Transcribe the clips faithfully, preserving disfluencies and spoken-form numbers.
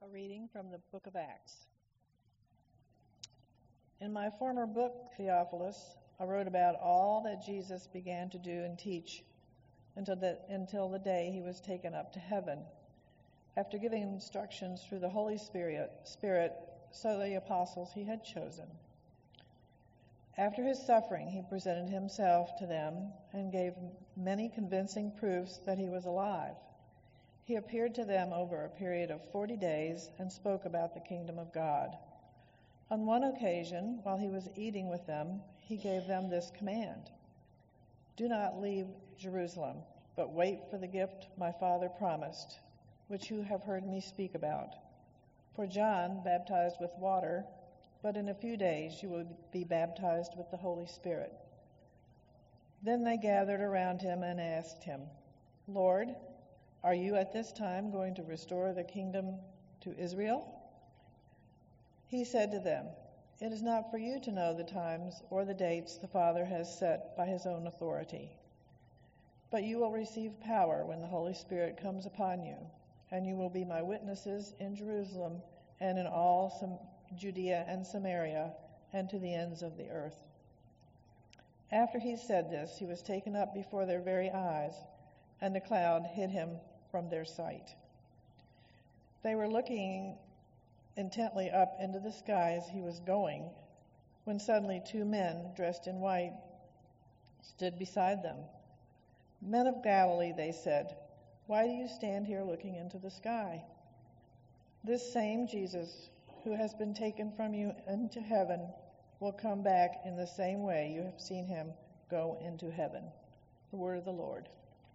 A reading from the book of Acts. In my former book, Theophilus, I wrote about all that Jesus began to do and teach until the, until the day he was taken up to heaven, after giving instructions through the Holy Spirit, Spirit so the apostles he had chosen. After his suffering, he presented himself to them and gave many convincing proofs that he was alive. He appeared to them over a period of forty days and spoke about the kingdom of God. On one occasion, while he was eating with them, he gave them this command: "Do not leave Jerusalem, but wait for the gift my Father promised, which you have heard me speak about. For John baptized with water, but in a few days you will be baptized with the Holy Spirit." Then they gathered around him and asked him, "Lord, are you at this time going to restore the kingdom to Israel?" He said to them, "It is not for you to know the times or the dates the Father has set by his own authority. But you will receive power when the Holy Spirit comes upon you, and you will be my witnesses in Jerusalem and in all Sam- Judea and Samaria and to the ends of the earth." After he said this, he was taken up before their very eyes, and a cloud hid him from their sight. They were looking intently up into the sky as he was going, when suddenly two men dressed in white stood beside them. "Men of Galilee," they said, "why do you stand here looking into the sky? This same Jesus who has been taken from you into heaven will come back in the same way you have seen him go into heaven." The word of the Lord.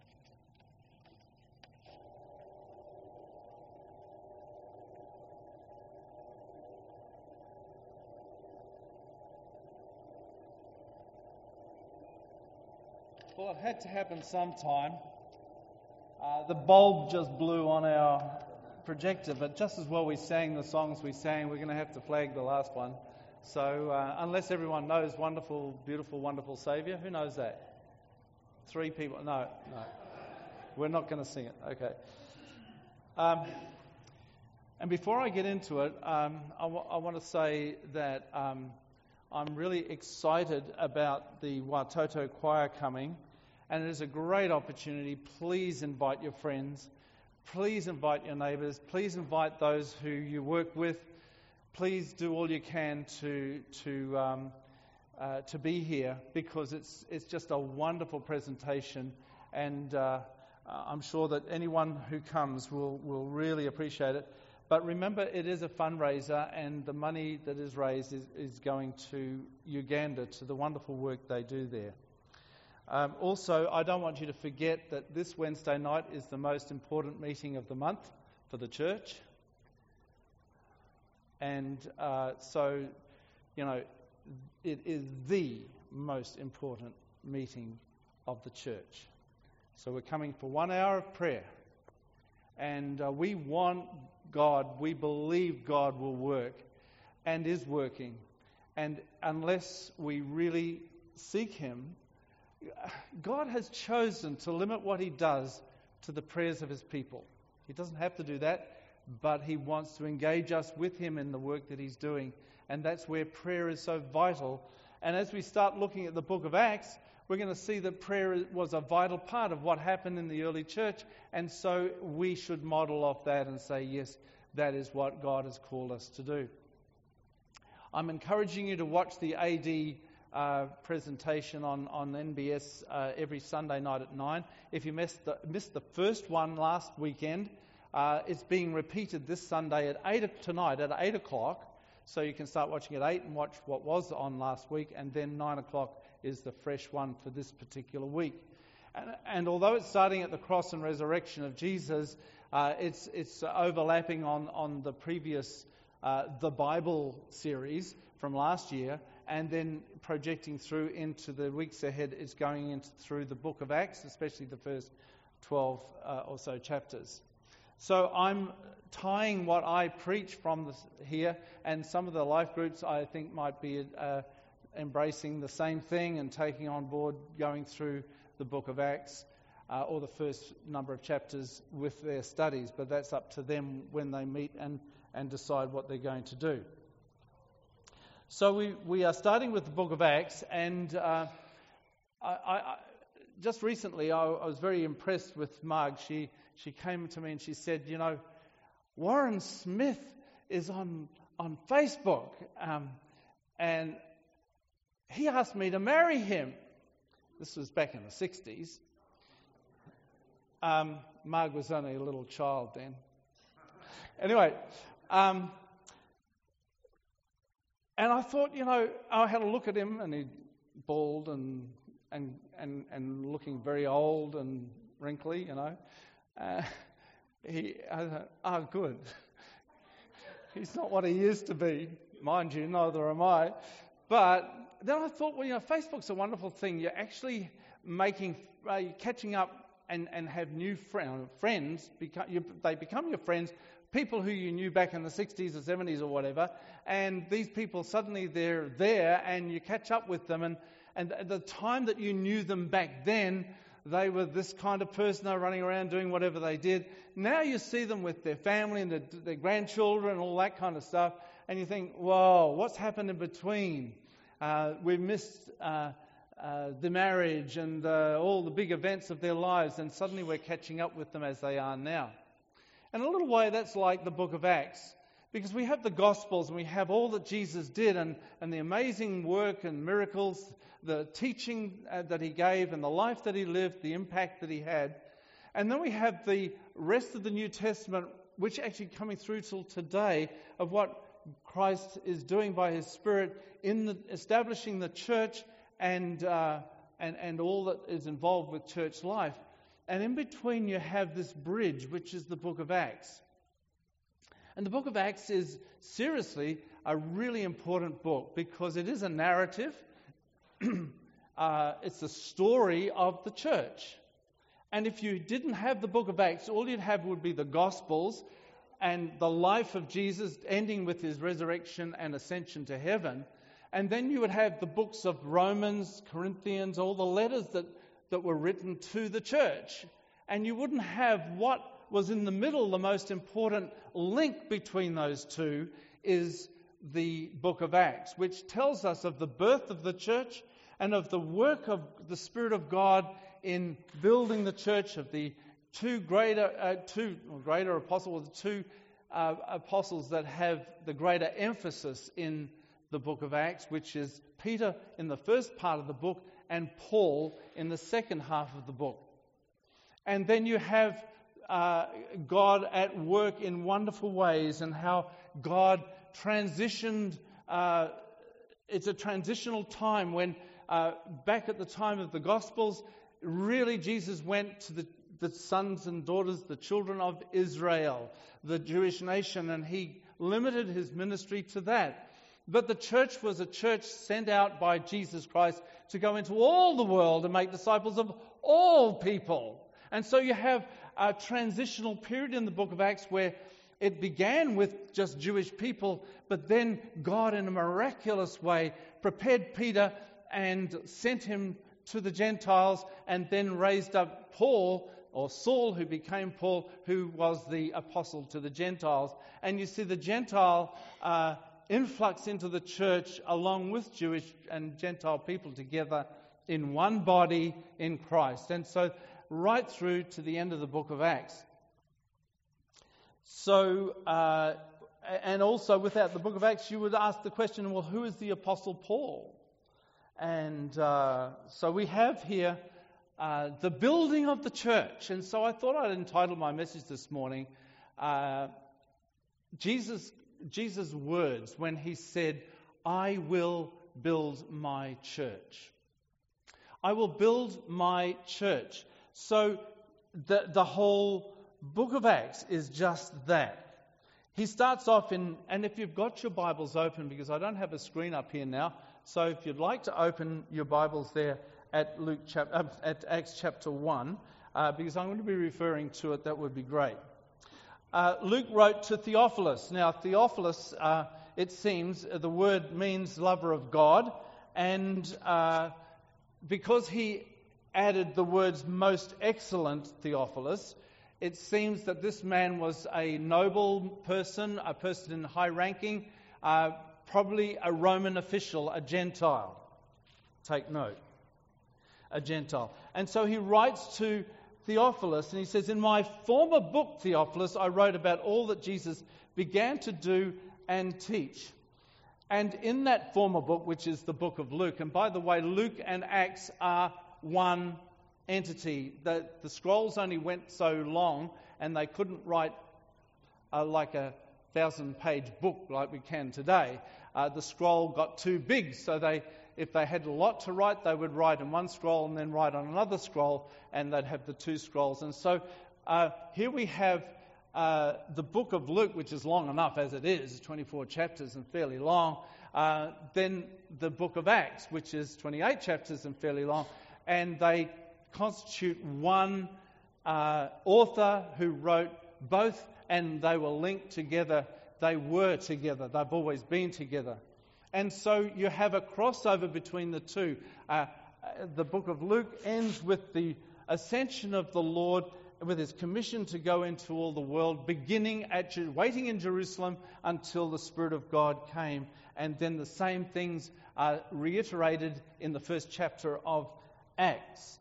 Well, it had to happen sometime. Uh, the bulb just blew on our projector, but just as well we sang the songs we sang, we're going to have to flag the last one. So uh, unless everyone knows Wonderful, Beautiful, Wonderful Saviour, who knows that? Three people? No, no. We're not going to sing it. Okay. Um, and before I get into it, um, I, w- I want to say that um, I'm really excited about the Watoto Choir coming, and it is a great opportunity. Please invite your friends. Please invite your neighbours. Please invite those who you work with. Please do all you can to to um, uh, to be here, because it's it's just a wonderful presentation, and uh, I'm sure that anyone who comes will will really appreciate it. But remember, it is a fundraiser, and the money that is raised is, is going to Uganda, to the wonderful work they do there. Um, also, I don't want you to forget that this Wednesday night is the most important meeting of the month for the church. And uh, so, you know, it is the most important meeting of the church. So we're coming for one hour of prayer. And uh, we want God, we believe God will work and is working. And unless we really seek him, God has chosen to limit what he does to the prayers of his people. He doesn't have to do that, but he wants to engage us with him in the work that he's doing. And that's where prayer is so vital. And as we start looking at the book of Acts, we're going to see that prayer was a vital part of what happened in the early church. And so we should model off that and say, yes, that is what God has called us to do. I'm encouraging you to watch the A D uh, presentation on, on N B S uh, every Sunday night at nine. If you missed the, missed the first one last weekend, uh, it's being repeated this Sunday at eight tonight at eight o'clock. So you can start watching at eight and watch what was on last week, and then nine o'clock is the fresh one for this particular week. And, and although it's starting at the cross and resurrection of Jesus, uh, it's it's overlapping on, on the previous uh, The Bible series from last year, and then projecting through into the weeks ahead. It's going into through the book of Acts, especially the first twelve uh, or so chapters. So I'm tying what I preach from this here, and some of the life groups I think might be uh, embracing the same thing and taking on board going through the book of Acts. uh, or the first number of chapters with their studies, but that's up to them when they meet and, and decide what they're going to do. So we, we are starting with the book of Acts, and uh, I, I, just recently I, I was very impressed with Marg. She, she came to me and she said, you know, Warren Smith is on, on Facebook, um, and he asked me to marry him. This was back in the sixties. Um, Marg was only a little child then. Anyway, um, and I thought, you know, I had a look at him, and he's bald and and and and looking very old and wrinkly, you know. Uh, he, I thought, oh, good. He's not what he used to be, mind you. Neither am I. But then I thought, well, you know, Facebook's a wonderful thing. You're actually making, uh, you're catching up and, and have new friend, friends. Become, you, they become your friends, people who you knew back in the sixties or seventies or whatever. And these people, suddenly they're there and you catch up with them. And, and at the time that you knew them back then, they were this kind of person. They were running around doing whatever they did. Now you see them with their family and their, their grandchildren and all that kind of stuff. And you think, whoa, what's happened in between? Uh, we've missed uh, uh, the marriage and uh, all the big events of their lives, and suddenly we're catching up with them as they are now. In a little way, that's like the book of Acts, because we have the Gospels and we have all that Jesus did and, and the amazing work and miracles, the teaching uh, that he gave and the life that he lived, the impact that he had. And then we have the rest of the New Testament, which actually coming through till today, of what Christ is doing by his Spirit in the, establishing the church and, uh, and and all that is involved with church life. And in between you have this bridge, which is the book of Acts. And the book of Acts is seriously a really important book because it is a narrative. uh, it's the story of the church. And if you didn't have the book of Acts, all you'd have would be the Gospels and the life of Jesus ending with his resurrection and ascension to heaven. And then you would have the books of Romans, Corinthians, all the letters that, that were written to the church. And you wouldn't have what was in the middle. The most important link between those two is the book of Acts, which tells us of the birth of the church and of the work of the Spirit of God in building the church, of the two greater, uh, two or greater apostles, the two uh, apostles that have the greater emphasis in the book of Acts, which is Peter in the first part of the book and Paul in the second half of the book. And then you have uh, God at work in wonderful ways, and how God transitioned. Uh, it's a transitional time when uh, back at the time of the Gospels, really Jesus went to the, the sons and daughters, the children of Israel, the Jewish nation, and he limited his ministry to that. But the church was a church sent out by Jesus Christ to go into all the world and make disciples of all people. And so you have a transitional period in the book of Acts where it began with just Jewish people, but then God in a miraculous way prepared Peter and sent him to the Gentiles, and then raised up Paul, or Saul, who became Paul, who was the apostle to the Gentiles. And you see the Gentile uh, influx into the church along with Jewish and Gentile people together in one body in Christ. And so right through to the end of the book of Acts. So, uh, and also without the book of Acts, you would ask the question, well, who is the Apostle Paul? And uh, so we have here uh, the building of the church. And so I thought I'd entitle my message this morning, uh, Jesus, Jesus' words when he said, I will build my church. I will build my church. So the, the whole book of Acts is just that. He starts off in, and if you've got your Bibles open, because I don't have a screen up here now, so if you'd like to open your Bibles there at Luke chap- uh, at Acts chapter one, uh, because I'm going to be referring to it, that would be great. Uh, Luke wrote to Theophilus. Now, Theophilus, uh, it seems, the word means lover of God, and uh, because he added the words most excellent Theophilus, it seems that this man was a noble person, a person in high ranking, uh, probably a Roman official, a Gentile. Take note. A Gentile. And so he writes to Theophilus and he says, in my former book, Theophilus, I wrote about all that Jesus began to do and teach. And in that former book, which is the book of Luke, and by the way, Luke and Acts are one entity. The, the scrolls only went so long and they couldn't write uh, like a thousand page book like we can today. Uh, the scroll got too big, so they, if they had a lot to write, they would write in one scroll and then write on another scroll, and they'd have the two scrolls. And so uh, here we have uh, the book of Luke, which is long enough as it is, twenty-four chapters and fairly long. Uh, then the book of Acts, which is twenty-eight chapters and fairly long, and they constitute one uh, author who wrote both, and they were linked together. They were together. They've always been together. And so you have a crossover between the two. Uh, the book of Luke ends with the ascension of the Lord, with his commission to go into all the world, beginning at, waiting in Jerusalem until the Spirit of God came. And then the same things are reiterated in the first chapter of Acts.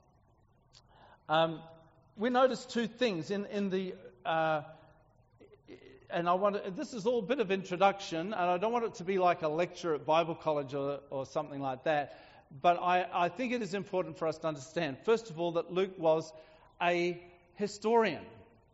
Um, we notice two things in, in the... Uh, And I want to, this is all a bit of introduction, and I don't want it to be like a lecture at Bible college or, or something like that. But I, I think it is important for us to understand, first of all, that Luke was a historian.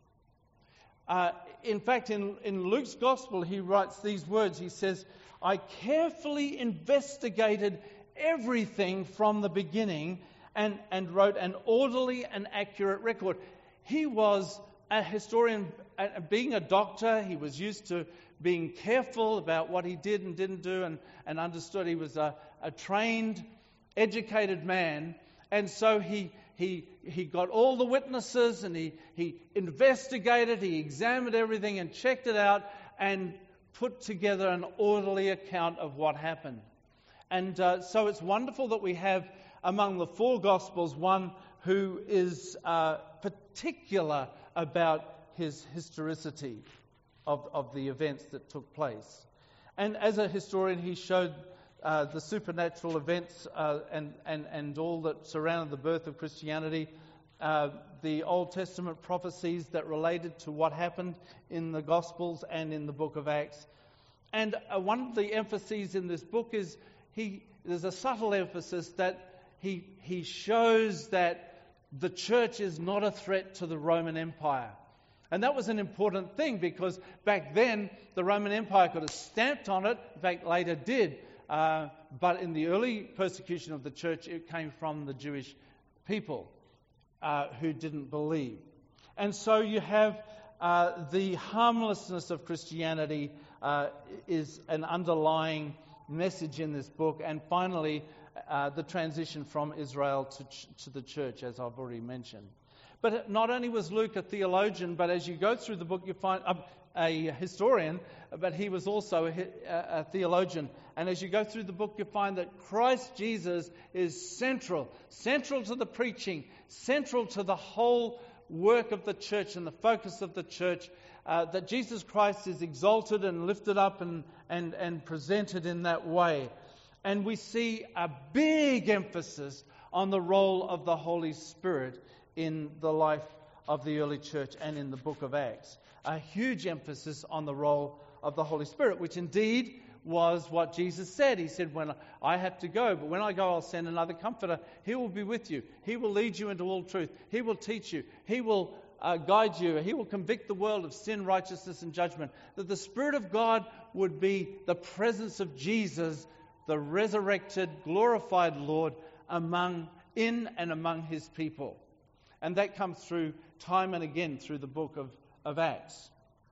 Uh, in fact, in, in Luke's Gospel, he writes these words. He says, I carefully investigated everything from the beginning and, and wrote an orderly and accurate record. He was a historian. Being a doctor, he was used to being careful about what he did and didn't do, and, and understood he was a, a trained, educated man. And so he he he got all the witnesses, and he, he investigated, he examined everything and checked it out and put together an orderly account of what happened. And uh, so it's wonderful that we have among the four Gospels one who is uh, particular about his historicity of, of the events that took place. And as a historian, he showed uh, the supernatural events uh, and, and, and all that surrounded the birth of Christianity, uh, the Old Testament prophecies that related to what happened in the Gospels and in the book of Acts. And uh, one of the emphases in this book is he there's a subtle emphasis that he he shows that the church is not a threat to the Roman Empire. And that was an important thing, because back then the Roman Empire could have stamped on it, in fact later did, uh, but in the early persecution of the church it came from the Jewish people uh, who didn't believe. And so you have uh, the harmlessness of Christianity uh, is an underlying message in this book, and finally uh, the transition from Israel to, ch- to the church, as I've already mentioned. But not only was Luke a theologian, but as you go through the book, you find a, a historian, but he was also a, a theologian. And as you go through the book, you find that Christ Jesus is central, central to the preaching, central to the whole work of the church and the focus of the church, uh, that Jesus Christ is exalted and lifted up and, and, and presented in that way. And we see a big emphasis on the role of the Holy Spirit in the life of the early church and in the book of Acts. A huge emphasis on the role of the Holy Spirit, which indeed was what Jesus said. He said, when I have to go, but when I go, I'll send another comforter. He will be with you. He will lead you into all truth. He will teach you. He will uh, guide you. He will convict the world of sin, righteousness, and judgment. That the Spirit of God would be the presence of Jesus, the resurrected, glorified Lord, among, in and among his people. And that comes through time and again through the book of, of Acts.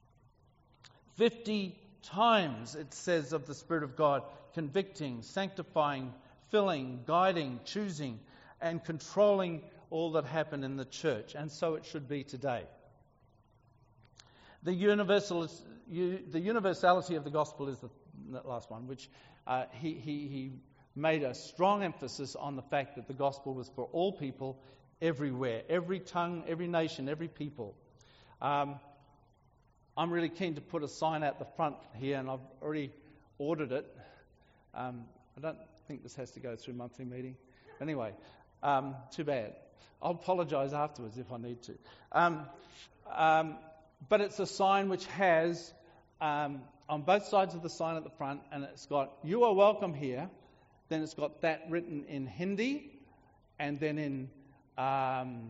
Fifty times it says of the Spirit of God, convicting, sanctifying, filling, guiding, choosing, and controlling all that happened in the church. And so it should be today. The, universal, the universality of the gospel is the, the last one, which uh, he, he, he made a strong emphasis on the fact that the gospel was for all people, everywhere, every tongue, every nation, every people. Um, I'm really keen to put a sign out the front here, and I've already ordered it. Um, I don't think this has to go through monthly meeting. Anyway, um, too bad. I'll apologise afterwards if I need to. Um, um, but it's a sign which has, um, on both sides of the sign at the front, and it's got, "You are welcome here." Then it's got that written in Hindi, and then in um,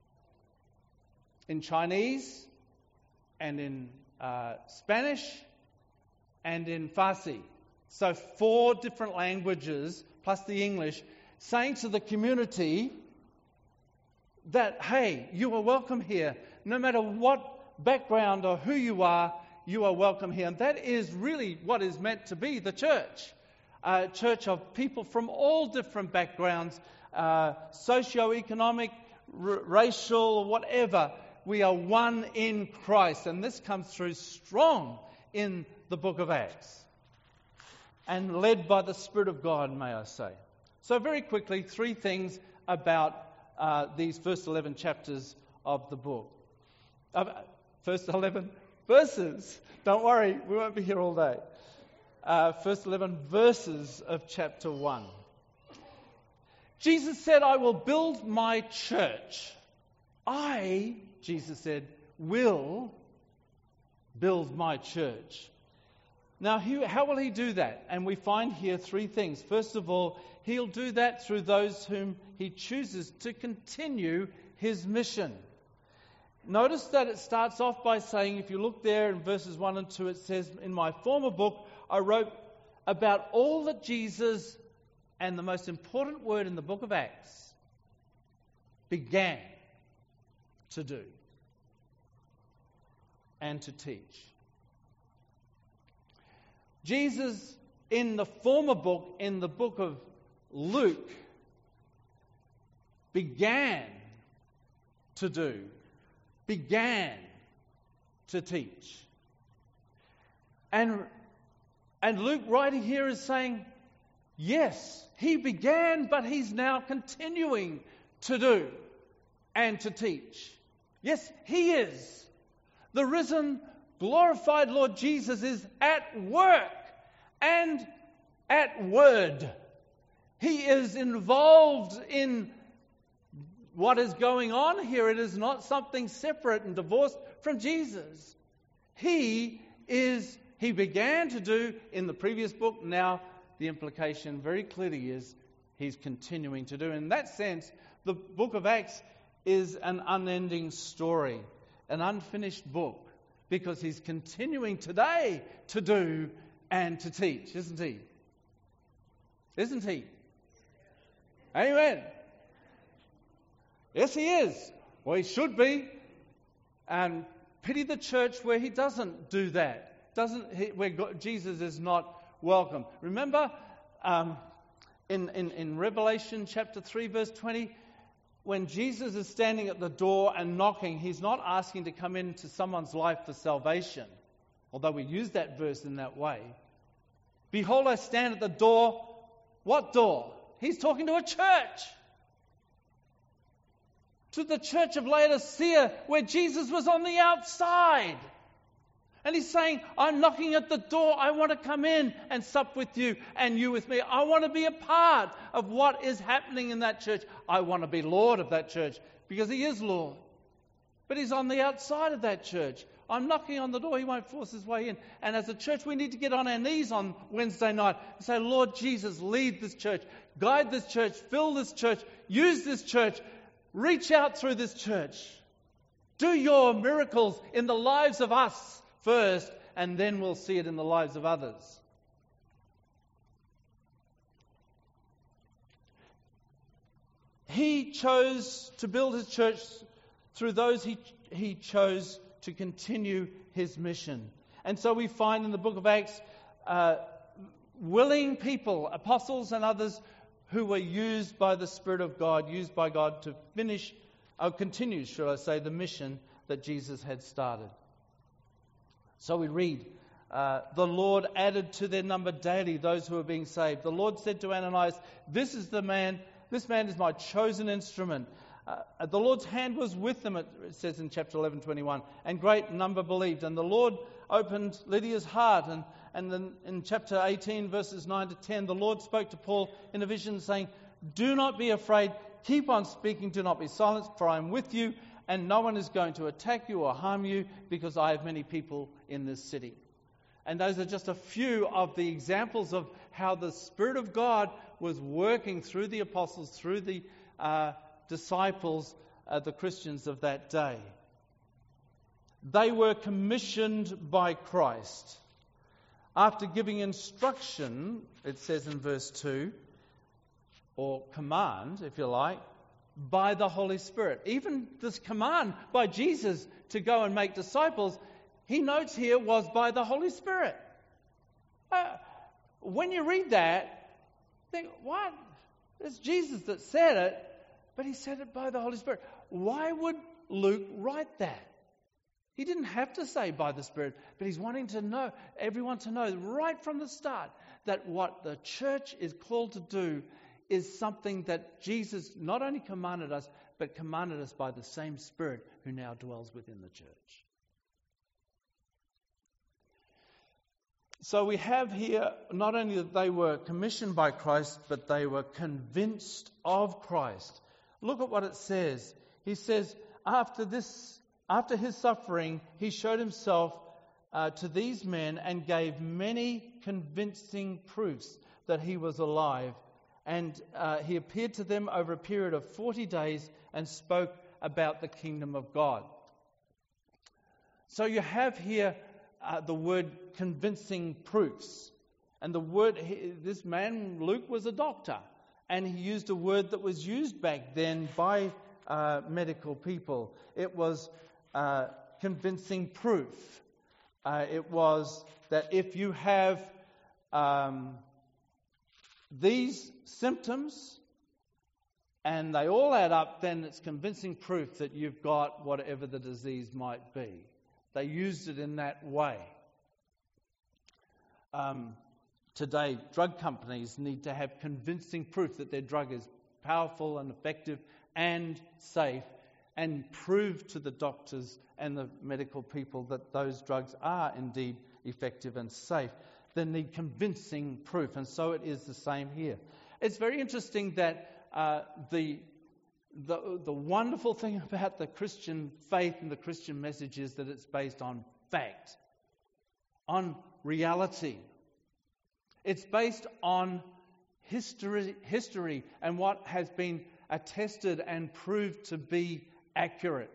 in Chinese, and in uh, Spanish, and in Farsi. So four different languages, plus the English, saying to the community that, hey, you are welcome here. No matter what background or who you are, you are welcome here. And that is really what is meant to be the church. A church of people from all different backgrounds, uh, socio-economic, r- racial, whatever. We are one in Christ. And this comes through strong in the book of Acts. And led by the Spirit of God, may I say. So very quickly, three things about uh, these first eleven chapters of the book. Uh, first eleven verses. Don't worry, we won't be here all day. Uh, first eleven verses of chapter one. Jesus said, "I will build my church." I, Jesus said, will build my church. Now, he, how will he do that? And we find here three things. First of all, he'll do that through those whom he chooses to continue his mission. Notice that it starts off by saying, if you look there in verses one and two, it says, "In my former book, I wrote about all that Jesus," and the most important word in the book of Acts, "began to do and to teach." Jesus, in the former book, in the book of Luke, began to do, began to teach. And, and Luke writing here is saying, yes, he began, but he's now continuing to do and to teach. Yes, he is. The risen, glorified Lord Jesus is at work and at word. He is involved in what is going on here. It is not something separate and divorced from Jesus. He is, he began to do in the previous book. Now the implication very clearly is he's continuing to do. In that sense, the book of Acts is an unending story, an unfinished book. Because he's continuing today to do and to teach, isn't he? Isn't he? Amen. Yes, he is. Well, he should be. And pity the church where he doesn't do that. Doesn't he, where God, Jesus is not welcome. Remember um, in, in, in Revelation chapter three, verse twenty, when Jesus is standing at the door and knocking, he's not asking to come into someone's life for salvation, although we use that verse in that way. "Behold, I stand at the door." What door? He's talking to a church. To the church of Laodicea, where Jesus was on the outside. And he's saying, I'm knocking at the door. I want to come in and sup with you and you with me. I want to be a part of what is happening in that church. I want to be Lord of that church because he is Lord. But he's on the outside of that church. I'm knocking on the door. He won't force his way in. And as a church, we need to get on our knees on Wednesday night and say, Lord Jesus, lead this church. Guide this church. Fill this church. Use this church. Reach out through this church. Do your miracles in the lives of us first, and then we'll see it in the lives of others. He chose to build his church through those he, he chose to continue his mission. And so we find in the book of Acts uh, willing people, apostles and others, who were used by the Spirit of God, used by God to finish, or continue, should I say, the mission that Jesus had started. So we read uh, the Lord added to their number daily those who were being saved. The Lord said to Ananias, "This is the man, this man is my chosen instrument." Uh, the Lord's hand was with them, it says in chapter eleven twenty-one, and great number believed. And the Lord opened Lydia's heart. And, and then in chapter eighteen, verses nine to ten, the Lord spoke to Paul in a vision saying, "Do not be afraid, keep on speaking, do not be silent, for I am with you, and no one is going to attack you or harm you, because I have many people in this city." And those are just a few of the examples of how the Spirit of God was working through the apostles, through the uh, disciples, uh, the Christians of that day. They were commissioned by Christ. After giving instruction, it says in verse two, or command, if you like, by the Holy Spirit. Even this command by Jesus to go and make disciples, he notes here, was by the Holy Spirit. Uh, when you read that, think, what? It's Jesus that said it, but he said it by the Holy Spirit. Why would Luke write that? He didn't have to say by the Spirit, but he's wanting to know, everyone to know right from the start, that what the church is called to do is something that Jesus not only commanded us, but commanded us by the same Spirit who now dwells within the church. So we have here not only that they were commissioned by Christ, but they were convinced of Christ. Look at what it says. He says, after this, after his suffering, he showed himself uh, to these men and gave many convincing proofs that he was alive. And uh, he appeared to them over a period of forty days and spoke about the kingdom of God. So you have here Uh, the word convincing proofs. And the word, he, this man, Luke, was a doctor. And he used a word that was used back then by uh, medical people. It was uh, convincing proof. Uh, it was that if you have um, these symptoms and they all add up, then it's convincing proof that you've got whatever the disease might be. They used it in that way. Um, today, drug companies need to have convincing proof that their drug is powerful and effective and safe, and prove to the doctors and the medical people that those drugs are indeed effective and safe. They need convincing proof, and so it is the same here. It's very interesting that uh, the The, the wonderful thing about the Christian faith and the Christian message is that it's based on fact, on reality. It's based on history, history and what has been attested and proved to be accurate.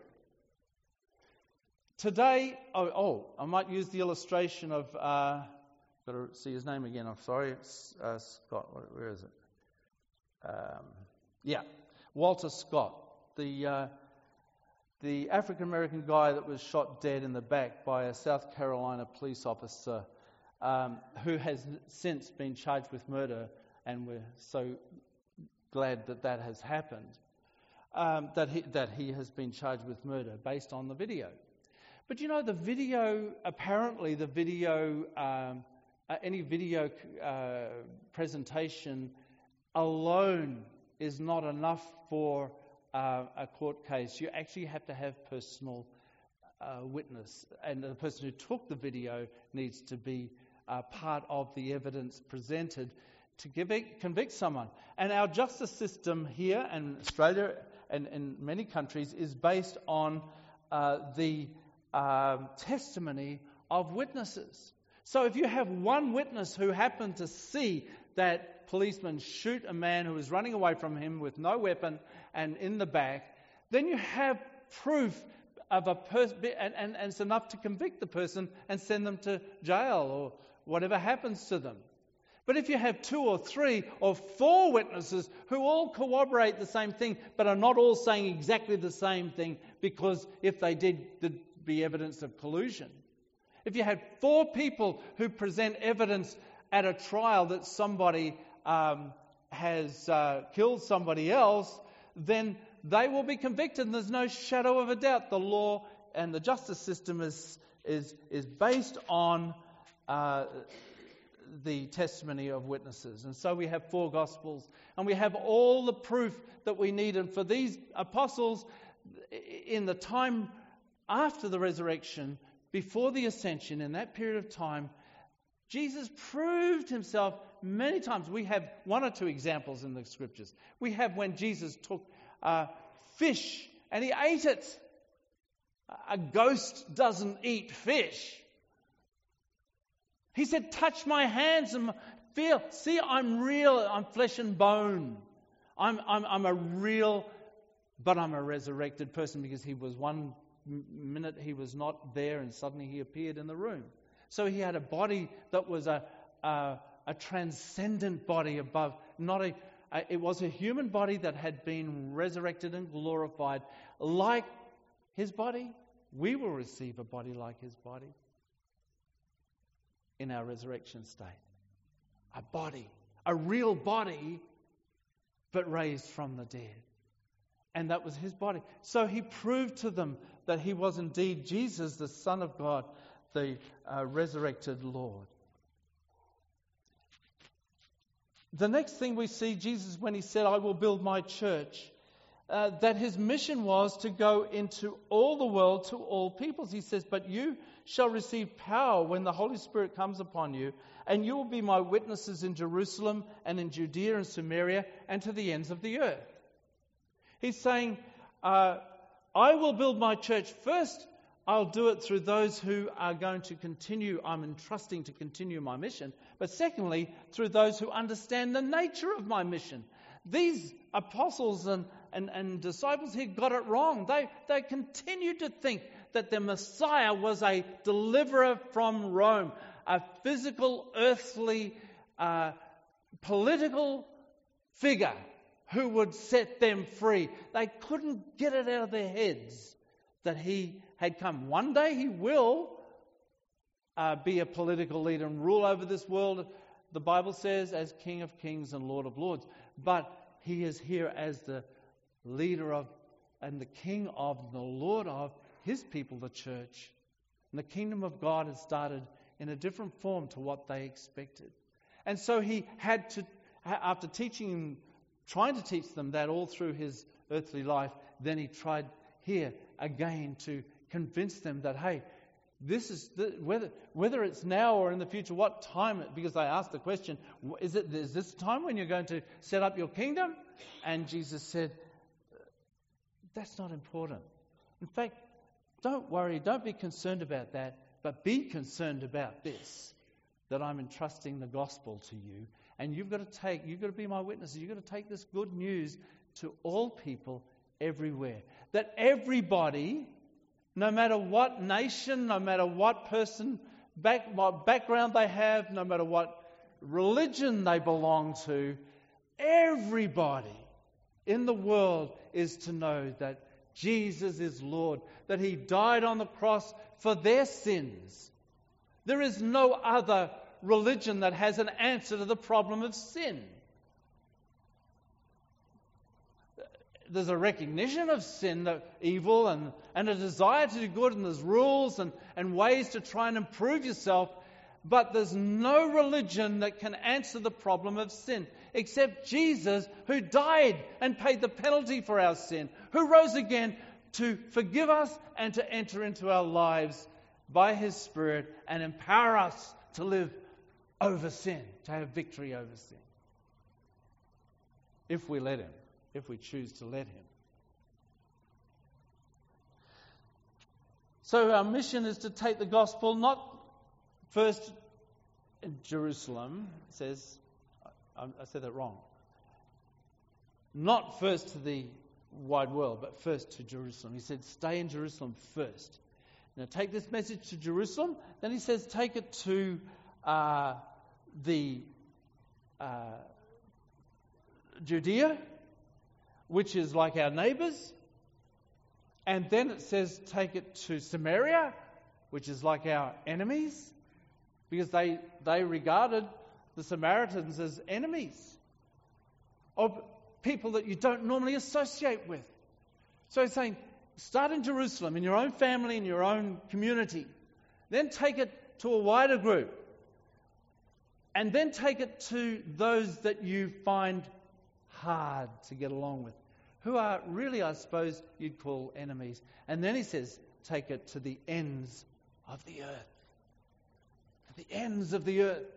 Today, oh, oh I might use the illustration of, uh, got to see his name again, I'm sorry, it's uh, Scott, where is it? Um, yeah. Walter Scott, the uh, the African-American guy that was shot dead in the back by a South Carolina police officer, um, who has since been charged with murder, and we're so glad that that has happened, um, that he, that he has been charged with murder based on the video. But you know, the video, apparently the video, um, uh, any video uh, presentation alone is not enough for uh, a court case. You actually have to have personal uh, witness, and the person who took the video needs to be uh, part of the evidence presented to give it, convict someone. And our justice system here in Australia and in many countries is based on uh, the uh, testimony of witnesses. So if you have one witness who happened to see that policeman shoot a man who was running away from him with no weapon and in the back, then you have proof of a person, and, and, and it's enough to convict the person and send them to jail or whatever happens to them. But if you have two or three or four witnesses who all corroborate the same thing, but are not all saying exactly the same thing, because if they did, there'd be evidence of collusion. If you had four people who present evidence at a trial that somebody um, has uh, killed somebody else, then they will be convicted, and there's no shadow of a doubt. The law and the justice system is is is based on uh, the testimony of witnesses. And so we have four Gospels, and we have all the proof that we need. And for these apostles, in the time after the resurrection, before the ascension, in that period of time, Jesus proved himself many times. We have one or two examples in the scriptures. We have when Jesus took uh, fish and he ate it. A ghost doesn't eat fish. He said, touch my hands and feel. See, I'm real. I'm flesh and bone. I'm, I'm, I'm a real, but I'm a resurrected person, because he was one minute he was not there and suddenly he appeared in the room. So he had a body that was a, a, a transcendent body above. Not a, a, it was a human body that had been resurrected and glorified. Like his body, we will receive a body like his body in our resurrection state. A body, a real body, but raised from the dead. And that was his body. So he proved to them that he was indeed Jesus, the Son of God, the uh, resurrected Lord. The next thing we see Jesus when he said, I will build my church, uh, that his mission was to go into all the world to all peoples. He says, but you shall receive power when the Holy Spirit comes upon you, and you will be my witnesses in Jerusalem and in Judea and Samaria and to the ends of the earth. He's saying, uh, I will build my church. First, I'll do it through those who are going to continue, I'm entrusting to continue my mission. But secondly, through those who understand the nature of my mission. These apostles and, and, and disciples here got it wrong. They, they continued to think that the Messiah was a deliverer from Rome, a physical, earthly, uh, political figure who would set them free. They couldn't get it out of their heads that he had come. One day he will uh, be a political leader and rule over this world, the Bible says, as King of Kings and Lord of Lords. But he is here as the leader of and the King of and the Lord of his people, the church. And the kingdom of God has started in a different form to what they expected. And so he had to, after teaching, trying to teach them that all through his earthly life, then he tried here again to convince them that, hey, this is the, whether whether it's now or in the future, what time? Because I asked the question, is it is this time when you're going to set up your kingdom? And Jesus said, that's not important. In fact, don't worry, don't be concerned about that, but be concerned about this, that I'm entrusting the gospel to you, and you've got to take, you've got to be my witnesses. You've got to take this good news to all people everywhere. That everybody, no matter what nation, no matter what person, back, what background they have, no matter what religion they belong to, everybody in the world is to know that Jesus is Lord, that he died on the cross for their sins. There is no other religion that has an answer to the problem of sin. There's a recognition of sin, the evil, and, and a desire to do good, and there's rules and, and ways to try and improve yourself. But there's no religion that can answer the problem of sin except Jesus, who died and paid the penalty for our sin, who rose again to forgive us and to enter into our lives by his Spirit and empower us to live over sin, to have victory over sin. If we let him, if we choose to let him. So our mission is to take the gospel not first in Jerusalem, it says, I, I said that wrong. Not first to the wide world, but first to Jerusalem. He said, stay in Jerusalem first. Now take this message to Jerusalem. Then he says, take it to uh, the uh, Judea, which is like our neighbours. And then it says, take it to Samaria, which is like our enemies, because they, they regarded the Samaritans as enemies of people that you don't normally associate with. So he's saying, start in Jerusalem, in your own family, in your own community. Then take it to a wider group, and then take it to those that you find hard to get along with, who are really, I suppose, you'd call enemies. And then he says, take it to the ends of the earth. The ends of the earth.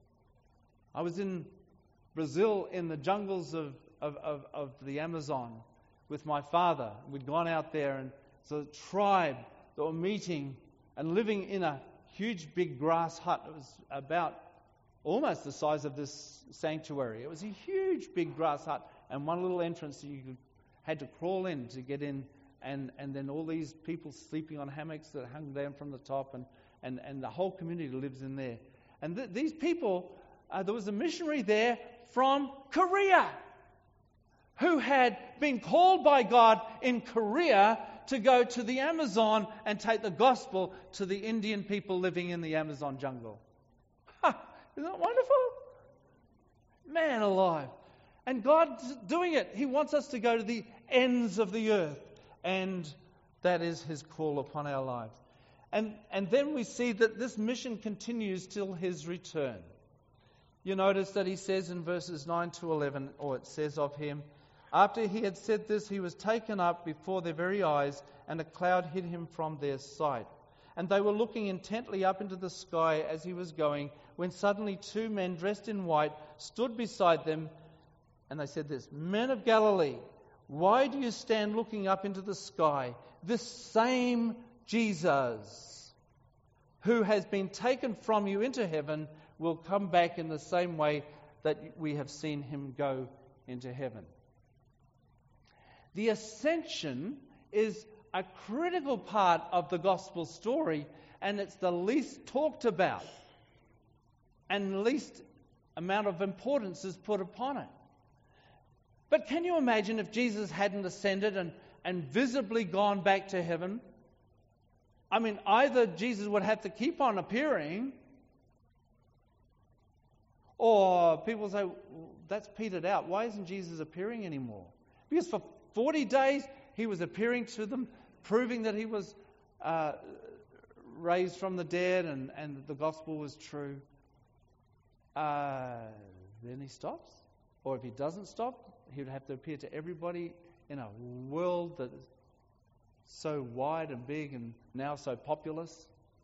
I was in Brazil in the jungles of, of, of, of the Amazon with my father. We'd gone out there, and so a tribe that were meeting and living in a huge big grass hut. It was about almost the size of this sanctuary. It was a huge big grass hut, and one little entrance that you could, had to crawl in to get in, and, and then all these people sleeping on hammocks that hung down from the top, and, and, and the whole community lives in there. And th- these people, uh, there was a missionary there from Korea who had been called by God in Korea to go to the Amazon and take the gospel to the Indian people living in the Amazon jungle. Ha! Isn't that wonderful? Man alive. And God's doing it. He wants us to go to the ends of the earth. And that is His call upon our lives. And, and then we see that this mission continues till His return. You notice that He says in verses nine to eleven, or it says of Him, after He had said this, He was taken up before their very eyes, and a cloud hid Him from their sight. And they were looking intently up into the sky as He was going, when suddenly two men dressed in white stood beside them, and they said this, Men of Galilee, why do you stand looking up into the sky? This same Jesus, who has been taken from you into heaven, will come back in the same way that we have seen Him go into heaven. The ascension is a critical part of the gospel story, and it's the least talked about, and the least amount of importance is put upon it. But can you imagine if Jesus hadn't ascended and, and visibly gone back to heaven? I mean, either Jesus would have to keep on appearing, or people say, well, that's petered out. Why isn't Jesus appearing anymore? Because for forty days He was appearing to them, proving that He was uh, raised from the dead and, and that the gospel was true. Uh, then He stops. Or if He doesn't stop, He would have to appear to everybody in a world that is so wide and big and now so populous.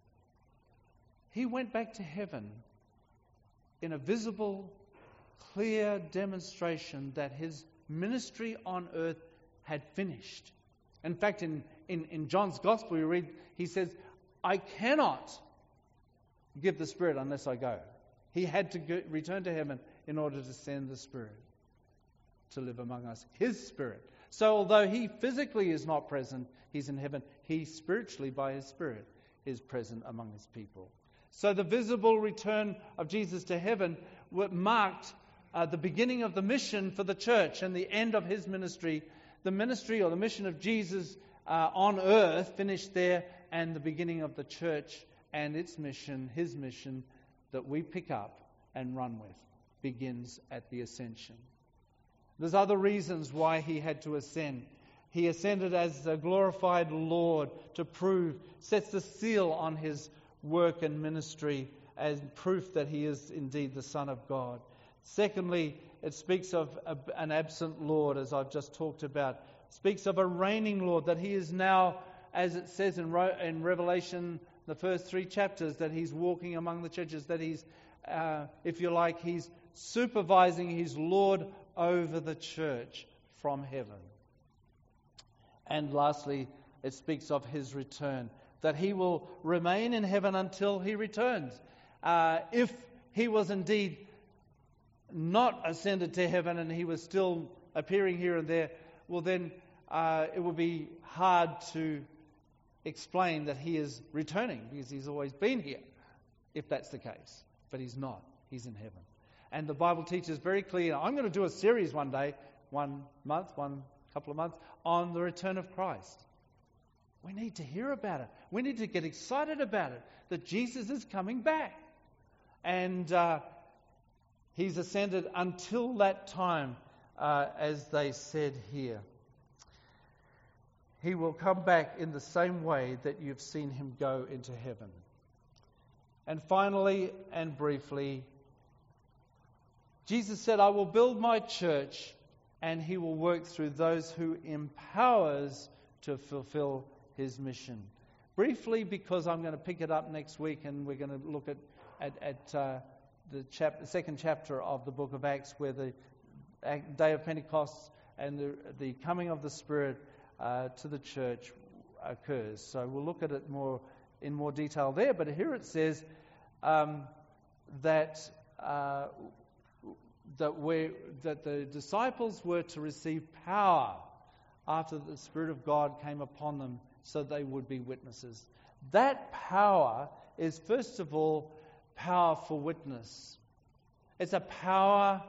He went back to heaven in a visible, clear demonstration that His ministry on earth had finished. In fact, in, in, in John's Gospel, we read, he says, I cannot give the Spirit unless I go. He had to go, return to heaven in order to send the Spirit to live among us, His Spirit. So although He physically is not present, He's in heaven, He spiritually, by His Spirit, is present among His people. So the visible return of Jesus to heaven marked uh, the beginning of the mission for the church and the end of His ministry. The ministry or the mission of Jesus uh, on earth finished there, and the beginning of the church and its mission, His mission, that we pick up and run with, begins at the ascension. There's other reasons why He had to ascend. He ascended as a glorified Lord to prove, sets the seal on His work and ministry as proof that He is indeed the Son of God. Secondly, it speaks of a, an absent Lord, as I've just talked about. It speaks of a reigning Lord, that He is now, as it says in, in Revelation, the first three chapters, that He's walking among the churches, that He's, uh, if you like, He's supervising, He's Lord over the church from heaven. And lastly, it speaks of His return, that He will remain in heaven until He returns. Uh, if He was indeed not ascended to heaven and He was still appearing here and there, well then uh, it would be hard to explain that He is returning, because He's always been here, if that's the case. But He's not. He's in heaven. And the Bible teaches very clearly. I'm going to do a series one day, one month, one couple of months, on the return of Christ. We need to hear about it. We need to get excited about it, that Jesus is coming back. And uh, He's ascended until that time, uh, as they said here. He will come back in the same way that you've seen Him go into heaven. And finally and briefly, Jesus said, I will build my church, and he will work through those who empowers to fulfill his mission. Briefly, because I'm going to pick it up next week, and we're going to look at, at, at uh, the, chap- the second chapter of the book of Acts, where the day of Pentecost and the, the coming of the Spirit uh, to the church occurs. So we'll look at it more in more detail there. But here it says um, that uh, that we that the disciples were to receive power after the Spirit of God came upon them, so they would be witnesses. That power is, first of all, power for witness. It's a power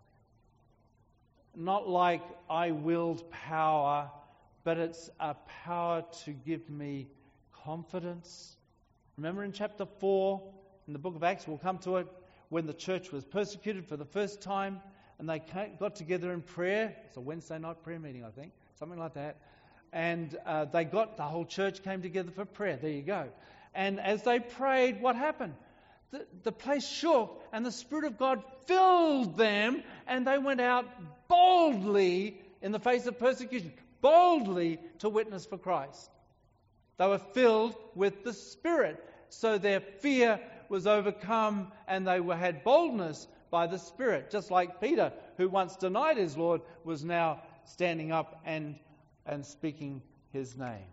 not like I-willed power, but it's a power to give me confidence. Remember in chapter four, in the book of Acts, we'll come to it, when the church was persecuted for the first time, and they got together in prayer. It's a Wednesday night prayer meeting, I think, something like that. And uh, they got, the whole church came together for prayer. There you go. And as they prayed, what happened? The, the place shook, and the Spirit of God filled them, and they went out boldly in the face of persecution, boldly to witness for Christ. They were filled with the Spirit, so their fear was overcome, and they were, had boldness by the Spirit. Just like Peter, who once denied his Lord, was now standing up and, and speaking his name.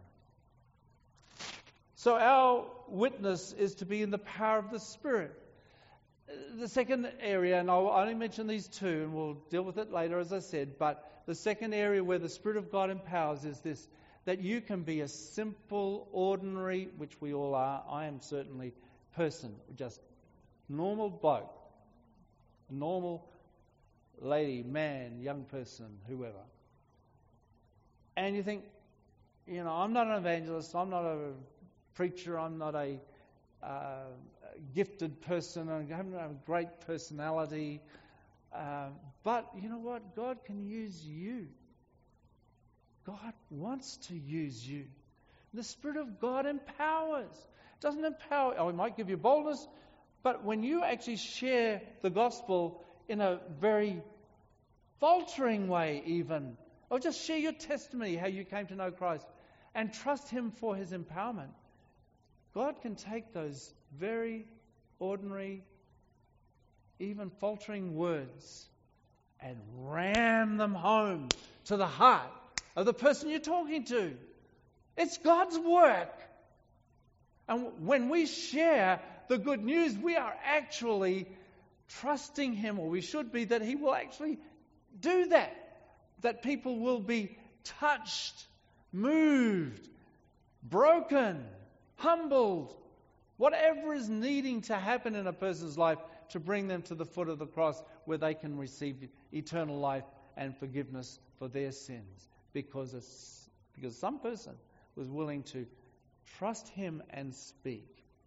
So our witness is to be in the power of the Spirit. The second area, and I'll only mention these two, and we'll deal with it later, as I said, but the second area where the Spirit of God empowers is this, that you can be a simple, ordinary, which we all are, I am certainly, person, just normal bloke, normal lady, man, young person, whoever. And you think, you know, I'm not an evangelist, I'm not a preacher, I'm not a uh, gifted person, I haven't a great personality, uh, but you know what? God can use you. God wants to use you. The Spirit of God empowers. It doesn't empower, oh, it might give you boldness, but when you actually share the gospel in a very faltering way even, or just share your testimony, how you came to know Christ, and trust Him for His empowerment, God can take those very ordinary, even faltering words and ram them home to the heart of the person you're talking to. It's God's work. And when we share the good news, we are actually trusting Him, or we should be, that He will actually do that. That people will be touched, moved, broken, humbled, whatever is needing to happen in a person's life to bring them to the foot of the cross where they can receive eternal life and forgiveness for their sins. Because, it's, because some person was willing to trust Him and speak.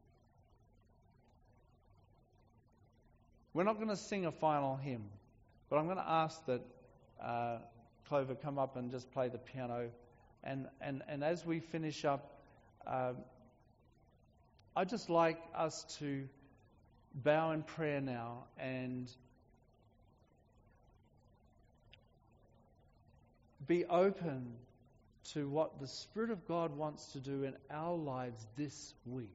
We're not going to sing a final hymn, but I'm going to ask that uh, Clover come up and just play the piano. And, and, and as we finish up, uh, I'd just like us to bow in prayer now and be open to what the Spirit of God wants to do in our lives this week.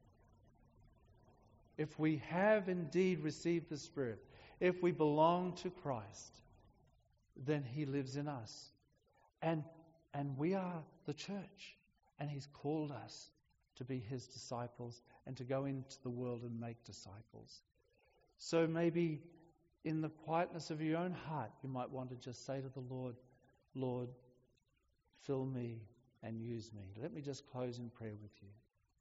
If we have indeed received the Spirit, if we belong to Christ, then He lives in us. And, and we are the church. And He's called us to be His disciples and to go into the world and make disciples. So maybe in the quietness of your own heart, you might want to just say to the Lord, Lord, fill me and use me. Let me just close in prayer with you.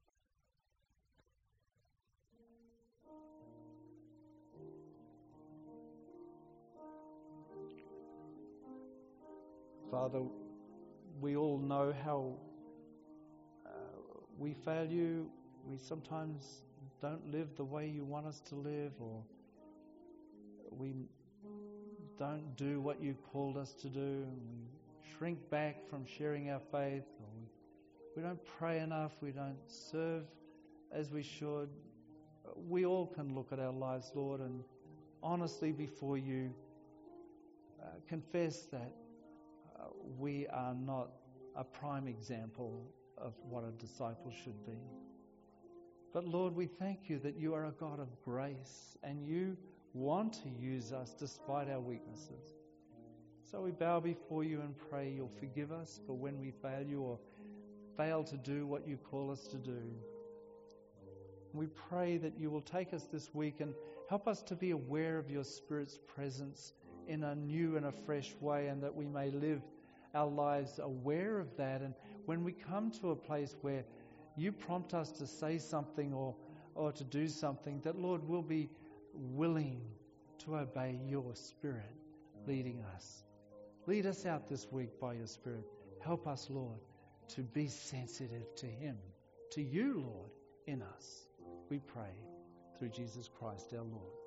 Father, we all know how uh, we fail you. We sometimes don't live the way you want us to live, or we don't do what you called us to do, and we shrink back from sharing our faith, or we, we don't pray enough, we don't serve as we should. We all can look at our lives, Lord, and honestly before you uh, confess that uh, we are not a prime example of what a disciple should be. But Lord, we thank you that you are a God of grace and you want to use us despite our weaknesses. So we bow before you and pray you'll forgive us for when we fail you or fail to do what you call us to do. We pray that you will take us this week and help us to be aware of your Spirit's presence in a new and a fresh way, and that we may live our lives aware of that. And when we come to a place where you prompt us to say something or, or to do something, that, Lord, we'll be willing to obey your Spirit leading us. Lead us out this week by your Spirit. Help us, Lord, to be sensitive to him, to you, Lord, in us. We pray through Jesus Christ our Lord.